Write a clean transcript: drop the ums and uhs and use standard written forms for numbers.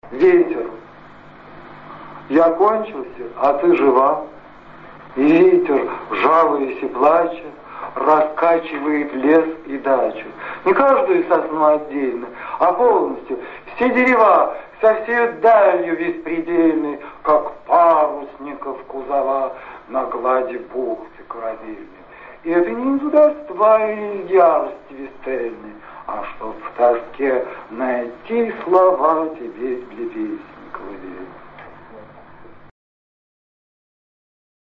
Ветер, я кончился, а ты жива. И ветер, жалуясь и плача, раскачивает лес и дачу. Не каждую сосну отдельно, а полностью. Все дерева со всей далью беспредельной, как парусников кузова на глади бухты корабельной. И это не из удальства или ярости вестельной, а чтоб в тоске найти слова тебе для песни колыбельной.